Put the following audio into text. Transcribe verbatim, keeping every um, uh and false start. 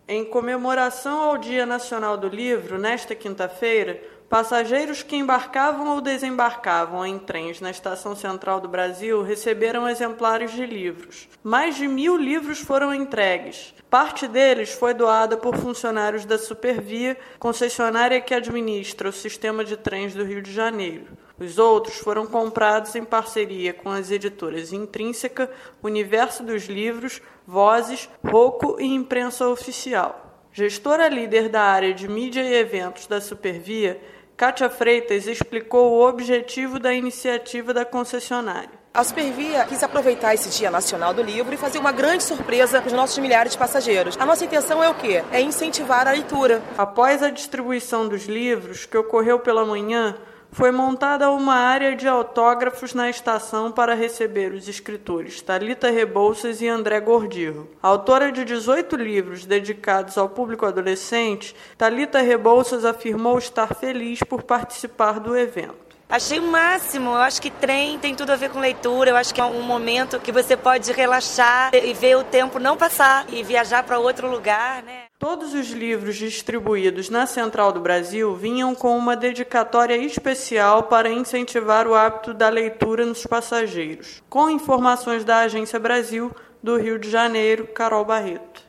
Em comemoração ao Dia Nacional do Livro, nesta quinta-feira, passageiros que embarcavam ou desembarcavam em trens na Estação Central do Brasil receberam exemplares de livros. Mais de mil livros foram entregues. Parte deles foi doada por funcionários da Supervia, concessionária que administra o sistema de trens do Rio de Janeiro. Os outros foram comprados em parceria com as editoras Intrínseca, Universo dos Livros, Vozes, Rocco e Imprensa Oficial. Gestora líder da área de mídia e eventos da Supervia, Kátia Freitas explicou o objetivo da iniciativa da concessionária. A Supervia quis aproveitar esse Dia Nacional do Livro e fazer uma grande surpresa para os nossos milhares de passageiros. A nossa intenção é o quê? É incentivar a leitura. Após a distribuição dos livros, que ocorreu pela manhã, foi montada uma área de autógrafos na estação para receber os escritores Thalita Rebouças e André Gordirro. Autora de dezoito livros dedicados ao público adolescente, Thalita Rebouças afirmou estar feliz por participar do evento. Achei o máximo, eu acho que trem tem tudo a ver com leitura, eu acho que é um momento que você pode relaxar e ver o tempo não passar e viajar para outro lugar, né? Todos os livros distribuídos na Central do Brasil vinham com uma dedicatória especial para incentivar o hábito da leitura nos passageiros. Com informações da Agência Brasil, do Rio de Janeiro, Carol Barreto.